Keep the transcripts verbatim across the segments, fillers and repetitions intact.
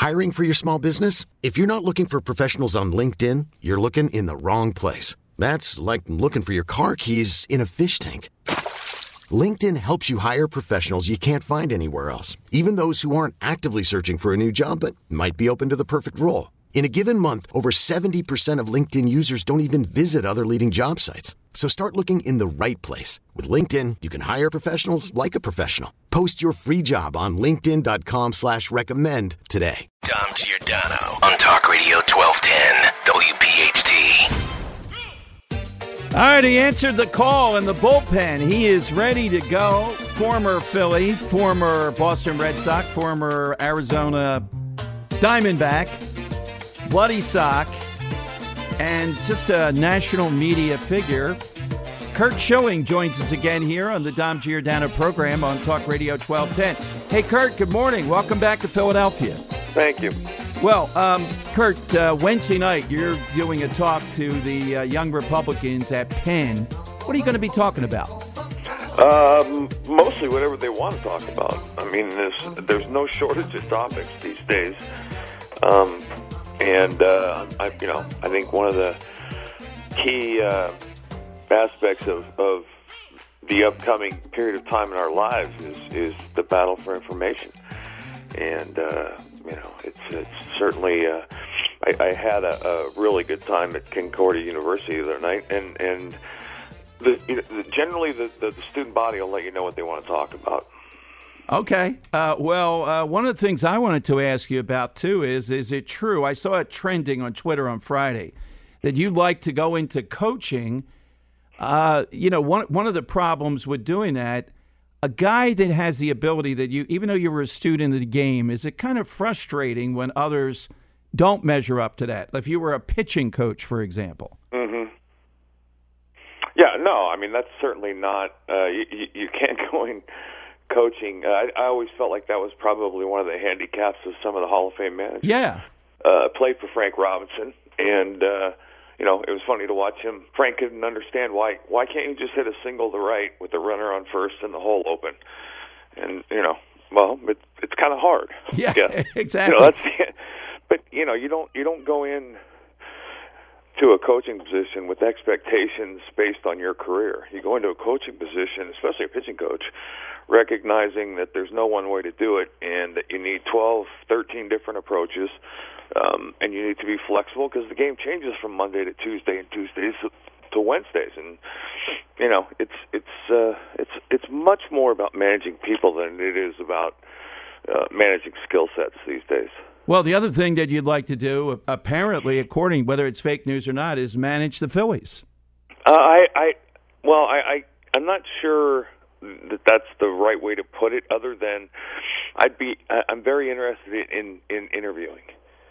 Hiring for your small business? If you're not looking for professionals on LinkedIn, you're looking in the wrong place. That's like looking for your car keys in a fish tank. LinkedIn helps you hire professionals you can't find anywhere else, even those who aren't actively searching for a new job but might be open to the perfect role. In a given month, over seventy percent of LinkedIn users don't even visit other leading job sites. So start looking in the right place. With LinkedIn, you can hire professionals like a professional. Post your free job on linkedin.com slash recommend today. Dom Giordano on Talk Radio twelve ten W P H T. All right, he answered the call in the bullpen. He is ready to go. Former Philly, former Boston Red Sox, former Arizona Diamondback, Bloody Sock, and just a national media figure. Curt Schilling joins us again here on the Dom Giordano program on Talk Radio twelve ten. Hey, Curt, good morning. Welcome back to Philadelphia. Thank you. Well, um, Curt, uh, Wednesday night, you're doing a talk to the uh, young Republicans at Penn. What are you going to be talking about? Um, mostly whatever they want to talk about. I mean, there's, there's no shortage of topics these days. Um, and, uh, I, you know, I think one of the key uh, aspects of, of the upcoming period of time in our lives is, is the battle for information. And, uh, you know, it's it's certainly, uh, I, I had a, a really good time at Concordia University the other night, and, and the, you know, generally the, the, the student body will let you know what they want to talk about. Okay. Uh, well, uh, one of the things I wanted to ask you about, too, is, is it true, I saw it trending on Twitter on Friday, that you'd like to go into coaching. Uh, you know, one one of the problems with doing that, a guy that has the ability that you, even though you were a student of the game, is it kind of frustrating when others don't measure up to that? If you were a pitching coach, for example. Mm-hmm. Yeah, no, I mean, that's certainly not, uh, you, you, you can't go in coaching. Uh, I, I always felt like that was probably one of the handicaps of some of the Hall of Fame managers. Yeah. Uh, played for Frank Robinson, and, uh, you know, it was funny to watch him. Frank couldn't understand why why can't you just hit a single to right with the runner on first and the hole open? And, you know, well, it, it's kind of hard. Yeah, yeah. exactly. You know, that's, but, you know, you don't you don't go in to a coaching position with expectations based on your career. You go into a coaching position, especially a pitching coach, recognizing that there's no one way to do it and that you need twelve, thirteen different approaches. Um, and you need to be flexible because the game changes from Monday to Tuesday and Tuesdays to Wednesdays, and you know it's it's uh, it's it's much more about managing people than it is about uh, managing skill sets these days. Well, the other thing that you'd like to do, apparently, according whether it's fake news or not, is manage the Phillies. Uh, I, I well, I, I I'm not sure that that's the right way to put it. Other than I'd be I'm very interested in in interviewing.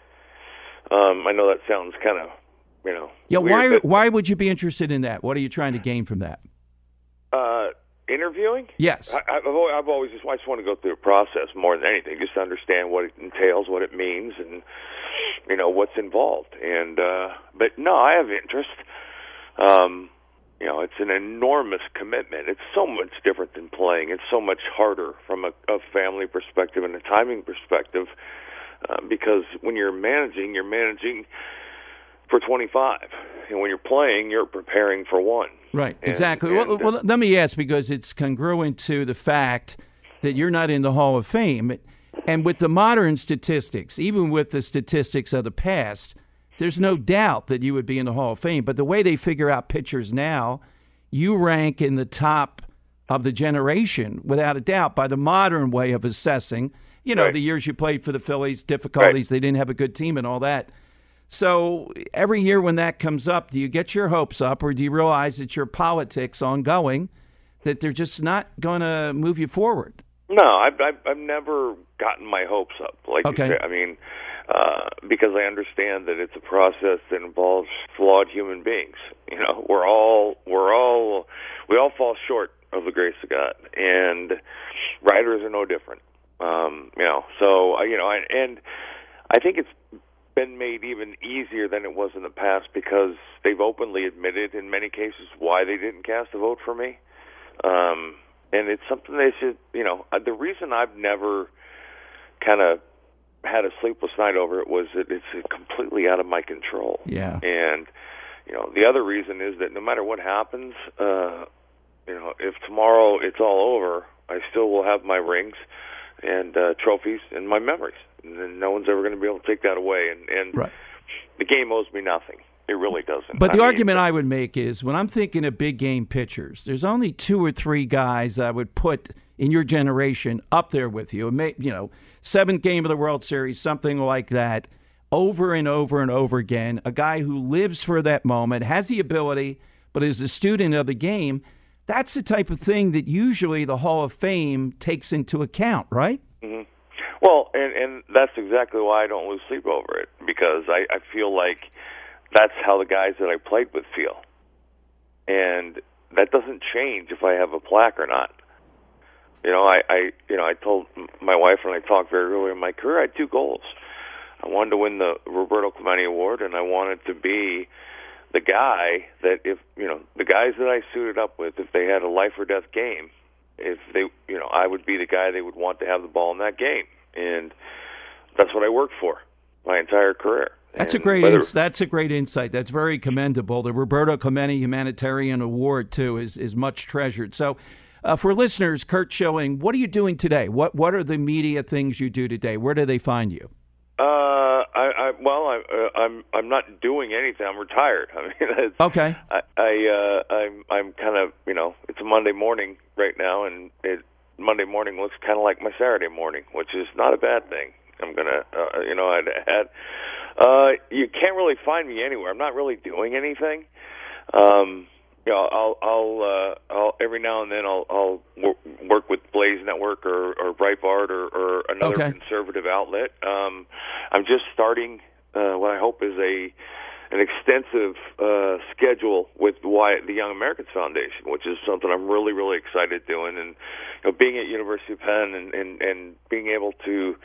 Um, I know that sounds kind of, you know. Yeah, weird, why but, why would you be interested in that? What are you trying to gain from that? Uh, interviewing? Yes. I, I've, always, I've always just I just want to go through a process more than anything, just to understand what it entails, what it means, and you know what's involved. And uh, but no, I have interest. Um, you know, it's an enormous commitment. It's so much different than playing. It's so much harder from a, a family perspective and a timing perspective. Uh, because when you're managing, you're managing for twenty-five. And when you're playing, you're preparing for one. Right, and, exactly. And, well, well, let me ask, because it's congruent to the fact that you're not in the Hall of Fame. And with the modern statistics, even with the statistics of the past, there's no doubt that you would be in the Hall of Fame. But the way they figure out pitchers now, you rank in the top of the generation, without a doubt, by the modern way of assessing. You know, right. the years you played for the Phillies, difficulties, right. They didn't have a good team and all that. So every year when that comes up, do you get your hopes up, or do you realize that your politics ongoing, that they're just not going to move you forward? No, I've, I've, I've never gotten my hopes up, like okay. you say. I mean, uh, because I understand that it's a process that involves flawed human beings. You know, we're all, we're all, we all fall short of the grace of God, and writers are no different. Um, you know, so, uh, you know, and, and I think it's been made even easier than it was in the past because they've openly admitted in many cases why they didn't cast a vote for me. Um, and it's something they should, you know, uh, the reason I've never kind of had a sleepless night over it was that it's completely out of my control. Yeah. And, you know, the other reason is that no matter what happens, uh, you know, if tomorrow it's all over, I still will have my rings and uh, trophies and my memories. And no one's ever going to be able to take that away. And, and right. the game owes me nothing. It really doesn't. But the I argument mean, I would make is when I'm thinking of big game pitchers, there's only two or three guys I would put in your generation up there with you. You know, seventh game of the World Series, something like that, over and over and over again. A guy who lives for that moment, has the ability, but is a student of the game. That's the type of thing that usually the Hall of Fame takes into account, right? Mm-hmm. Well, and, and that's exactly why I don't lose sleep over it, because I, I feel like that's how the guys that I played with feel. And that doesn't change if I have a plaque or not. You know, I, I you know, I told my wife when I talked very early in my career, I had two goals. I wanted to win the Roberto Clemente Award, and I wanted to be the guy that if, you know, the guys that I suited up with, if they had a life or death game, if they, you know, I would be the guy they would want to have the ball in that game. And that's what I worked for my entire career. That's and a great whether, ins- that's a great insight. That's very commendable. The Roberto Clemente Humanitarian Award, too, is, is much treasured. So uh, for listeners, Curt Schilling, what are you doing today? What what are the media things you do today? Where do they find you? Uh, I, I well, I, uh, I'm I'm not doing anything. I'm retired. I mean, it's, okay. I, I uh, I'm I'm kind of you know it's a Monday morning right now, and it, Monday morning looks kind of like my Saturday morning, which is not a bad thing. I'm gonna uh, you know I'd had uh, you can't really find me anywhere. I'm not really doing anything. Um, you know, I'll I'll uh, I'll every now and then I'll I'll work with Blaze Network or, or Breitbart or, or another okay. conservative outlet. Um, I'm just starting uh, what I hope is a an extensive uh, schedule with Wyatt, the Young Americans Foundation, which is something I'm really really excited doing. And you know, being at University of Penn and, and, and being able to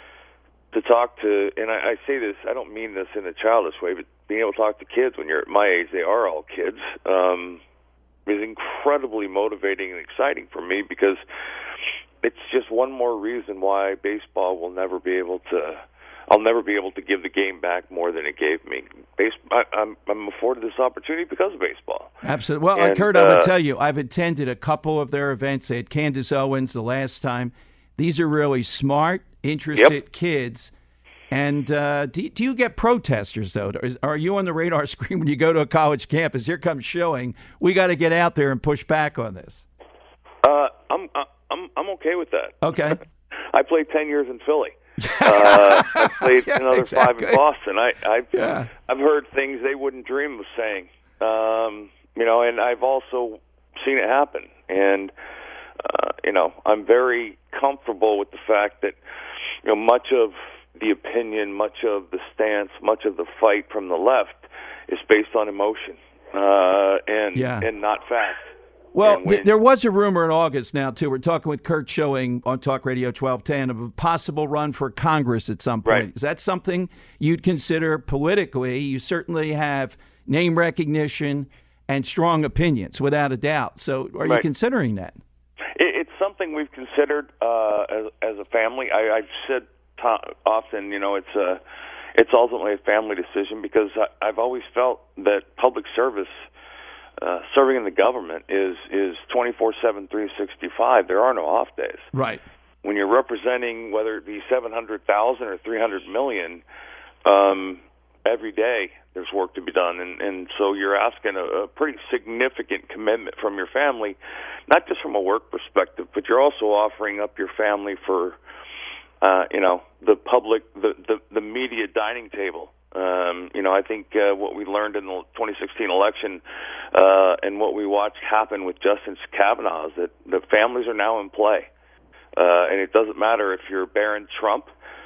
to talk to, and I, I say this, I don't mean this in a childish way, but being able to talk to kids when you're at my age, they are all kids, um, is incredibly motivating and exciting for me, because it's just one more reason why baseball will never be able to, I'll never be able to give the game back more than it gave me. Base, I, I'm, I'm afforded this opportunity because of baseball. Absolutely. Well, and, Curt, I would uh, tell you, I've attended a couple of their events. They had Candace Owens the last time. These are really smart, interested Yep. kids. And uh, do, do you get protesters, though? Is, are you on the radar screen when you go to a college campus? Here comes Schilling. We got to get out there and push back on this. Uh, I'm I'm I'm okay with that. Okay. I played ten years in Philly. uh, I played Yeah, another exactly. five in Boston. I, I've Yeah. I've heard things they wouldn't dream of saying. Um, you know, and I've also seen it happen. And uh, you know, I'm very comfortable with the fact that you know much of the opinion, much of the stance, much of the fight from the left is based on emotion uh, and Yeah. and not fact. Well, And when- th- there was a rumor in August now, too. We're talking with Curt Schilling on Talk Radio twelve ten of a possible run for Congress at some point. Right. Is that something you'd consider politically? You certainly have name recognition and strong opinions, without a doubt. So are you Right. considering that? It, it's something we've considered uh, as, as a family. I, I've said to, often, you know, it's a, it's ultimately a family decision, because I, I've always felt that public service, uh, serving in the government, is is twenty-four seven, three sixty-five. There are no off days. Right. When you're representing, whether it be seven hundred thousand or three hundred million, um, every day there's work to be done, and, and so you're asking a, a pretty significant commitment from your family, not just from a work perspective, but you're also offering up your family for, uh, you know, the public, the, the, the media dining table. Um, you know, I think uh, what we learned in the twenty sixteen election uh, and what we watched happen with Justice Kavanaugh is that the families are now in play. Uh, and it doesn't matter if you're Barron Trump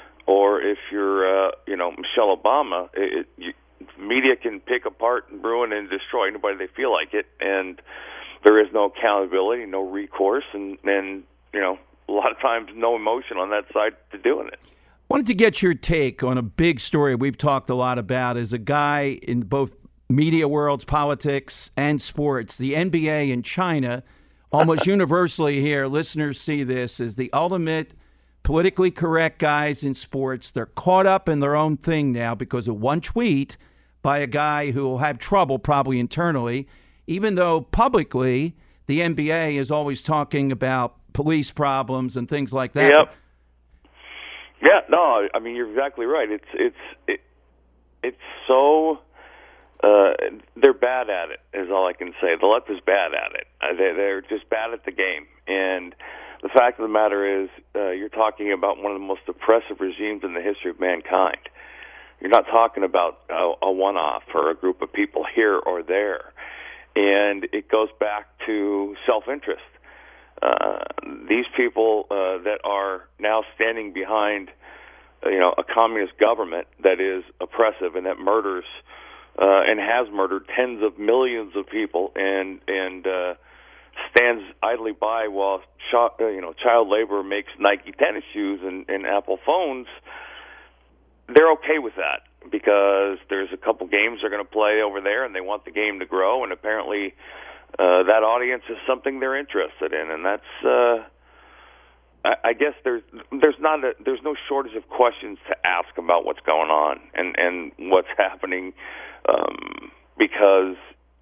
or if you're, uh, you know, Michelle Obama. It, it, you, media can pick apart and ruin and destroy anybody they feel like it, and there is no accountability, no recourse, and, and you know, a lot of times no emotion on that side to doing it. Wanted to get your take on a big story we've talked a lot about as a guy in both media worlds, politics, and sports. The N B A in China, almost universally here, listeners see this as the ultimate politically correct guys in sports. They're caught up in their own thing now because of one tweet by a guy who will have trouble probably internally, even though publicly the N B A is always talking about police problems and things like that. Yep. Yeah, no, I mean, you're exactly right. It's it's it, it's so uh, they're bad at it, is all I can say. The left is bad at it. Uh, they, they're just bad at the game. And the fact of the matter is, uh, you're talking about one of the most oppressive regimes in the history of mankind. You're not talking about a, a one-off or a group of people here or there. And it goes back to self-interest. Uh, these people uh, that are now standing behind, uh, you know, a communist government that is oppressive and that murders uh, and has murdered tens of millions of people, and and uh, stands idly by while ch- uh, you know child labor makes Nike tennis shoes and, and Apple phones. They're okay with that because there's a couple games they're going to play over there, and they want the game to grow, and apparently. Uh, that audience is something they're interested in, and that's. Uh, I, I guess there's there's not a, there's no shortage of questions to ask about what's going on and and what's happening, um, because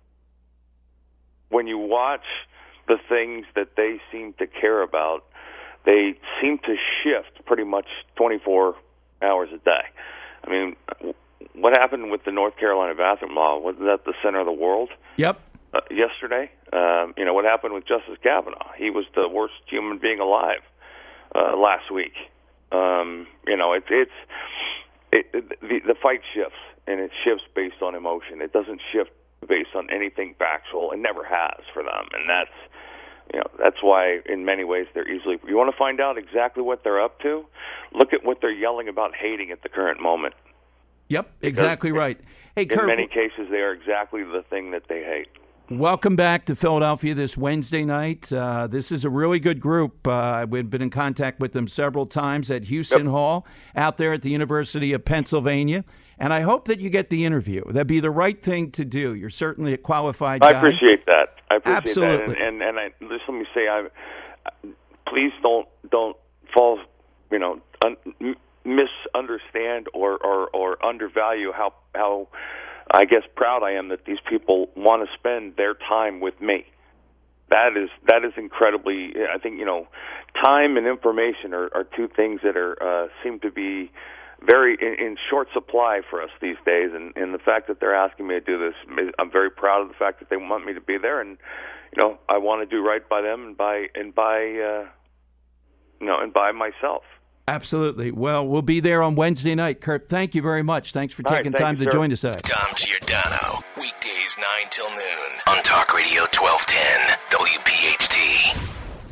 when you watch the things that they seem to care about, they seem to shift pretty much twenty-four hours a day. I mean, what happened with the North Carolina bathroom law? Wasn't that the center of the world? Yep. Uh, yesterday, um, you know, what happened with Justice Kavanaugh? He was the worst human being alive uh, last week. Um, you know, it, it's it, it, the, the fight shifts, and it shifts based on emotion. It doesn't shift based on anything factual. It never has for them, and that's you know that's why in many ways they're easily. You want to find out exactly what they're up to? Look at what they're yelling about hating at the current moment. Yep, exactly because right. Hey, in Kurt, many cases, they are exactly the thing that they hate. Welcome back to Philadelphia this Wednesday night. Uh, this is a really good group. Uh, we've been in contact with them several times at Houston yep. Hall out there at the University of Pennsylvania. And I hope that you get the interview. That'd be the right thing to do. You're certainly a qualified I guy. appreciate that. I appreciate Absolutely. that. And, and, and I, just let me say, I please don't don't fall, you know, un, misunderstand or, or, or undervalue how how. I guess proud I am that these people want to spend their time with me. That is that is incredibly. I think you know, time and information are, are two things that are uh, seem to be very in, in short supply for us these days. And, and the fact that they're asking me to do this, I'm very proud of the fact that they want me to be there. And you know, I want to do right by them and by and by uh, you know and by myself. Absolutely. Well, we'll be there on Wednesday night. Kurt, thank you very much. Thanks for taking right, time you, to sir. join us today. Dom Giordano, weekdays nine till noon on Talk Radio twelve ten W P H T.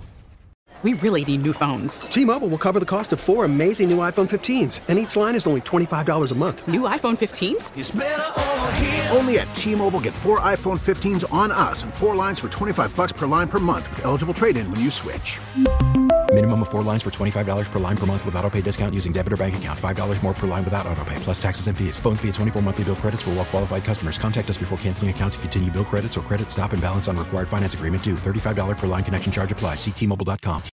We really need new phones. T-Mobile will cover the cost of four amazing new iPhone fifteens, and each line is only twenty-five dollars a month. New iPhone fifteens? It's better over here. Only at T-Mobile, get four iPhone fifteens on us and four lines for twenty-five dollars per line per month with eligible trade-in when you switch. Minimum of four lines for twenty-five dollars per line per month with autopay discount using debit or bank account. five dollars more per line without autopay, plus taxes and fees. Phone fee at twenty-four monthly bill credits for well-qualified customers. Contact us before canceling account to continue bill credits or credit stop and balance on required finance agreement due. thirty-five dollars per line connection charge applies. See T Mobile dot com.